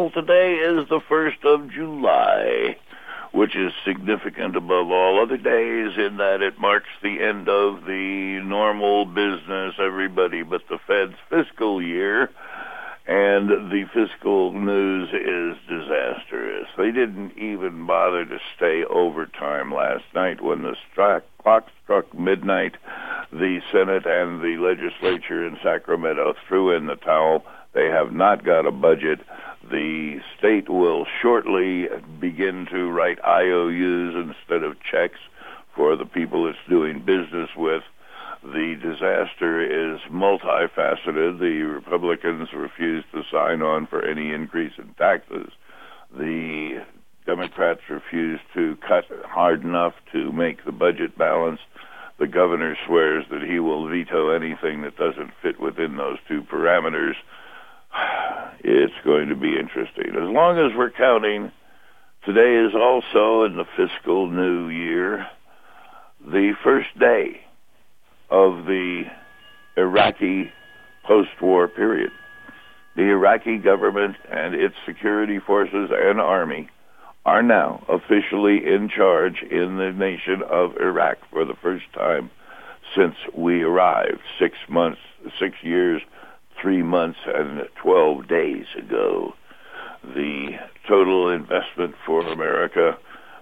Well, today is the 1st of July, which is significant above all other days in that it marks the end of the normal business, everybody but the Fed's fiscal year, and the fiscal news is disastrous. They didn't even bother to stay overtime last night when the clock struck midnight. The Senate and the legislature in Sacramento threw in the towel. They have not got a budget. The state will shortly begin to write IOUs instead of checks for the people it's doing business with. The disaster is multifaceted. The Republicans refuse to sign on for any increase in taxes. The Democrats refuse to cut hard enough to make the budget balance. The governor swears that he will veto anything that doesn't fit within those two parameters. It's going to be interesting. As long as we're counting, today is also in the fiscal new year, the first day of the Iraqi post-war period. The Iraqi government and its security forces and army are now officially in charge in the nation of Iraq for the first time since we arrived 6 years, 3 months, and 12 days ago. The total investment for America,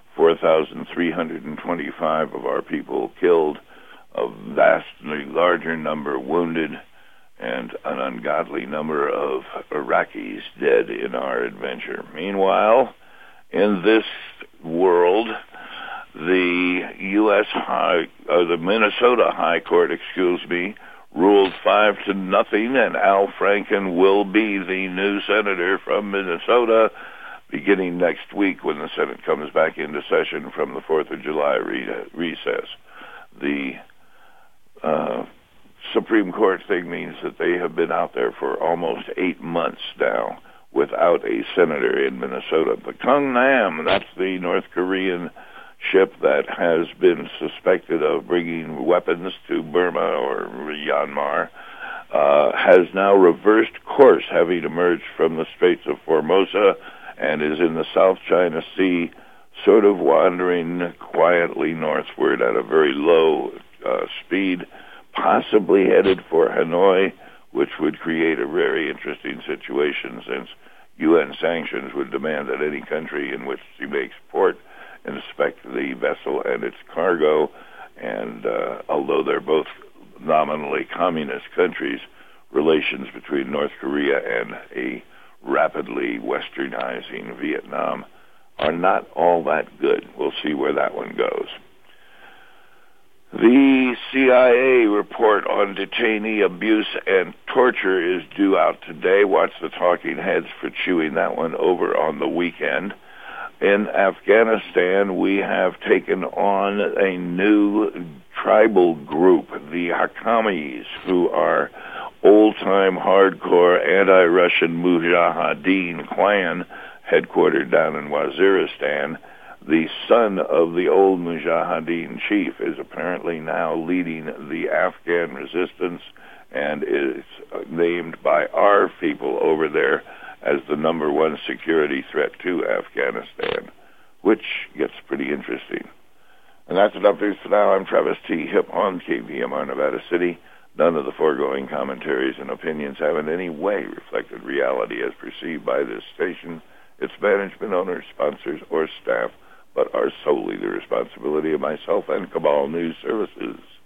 4,325 of our people killed, a vastly larger number wounded, and an ungodly number of Iraqis dead in our adventure. Meanwhile, in this world, the the Minnesota High Court, ruled 5-0, and Al Franken will be the new senator from Minnesota beginning next week when the Senate comes back into session from the 4th of July recess. The Supreme Court thing means that they have been out there for almost 8 months now without a senator in Minnesota. The Kung Nam, that's the North Korean ship that has been suspected of bringing weapons to Burma or Myanmar, has now reversed course, having emerged from the Straits of Formosa and is in the South China Sea, sort of wandering quietly northward at a very low speed, possibly headed for Hanoi, which would create a very interesting situation since UN sanctions would demand that any country in which she makes port inspect the vessel and its cargo. And although they're both nominally communist countries, relations between North Korea and a rapidly westernizing Vietnam are not all that good. We'll see where that one goes. The CIA report on detainee abuse and torture is due out today. Watch the talking heads for chewing that one over on the weekend. In Afghanistan, we have taken on a new tribal group, the Haqqanis, who are old-time hardcore anti-Russian Mujahideen clan headquartered down in Waziristan. The son of the old Mujahideen chief is apparently now leading the Afghan resistance and is named by our people over there as the number one security threat to Afghanistan, which gets pretty interesting. And that's enough news for now. I'm Travis T. Hipp on KVMR Nevada City. None of the foregoing commentaries and opinions have in any way reflected reality as perceived by this station, its management, owners, sponsors, or staff, but are solely the responsibility of myself and Cabal News Services.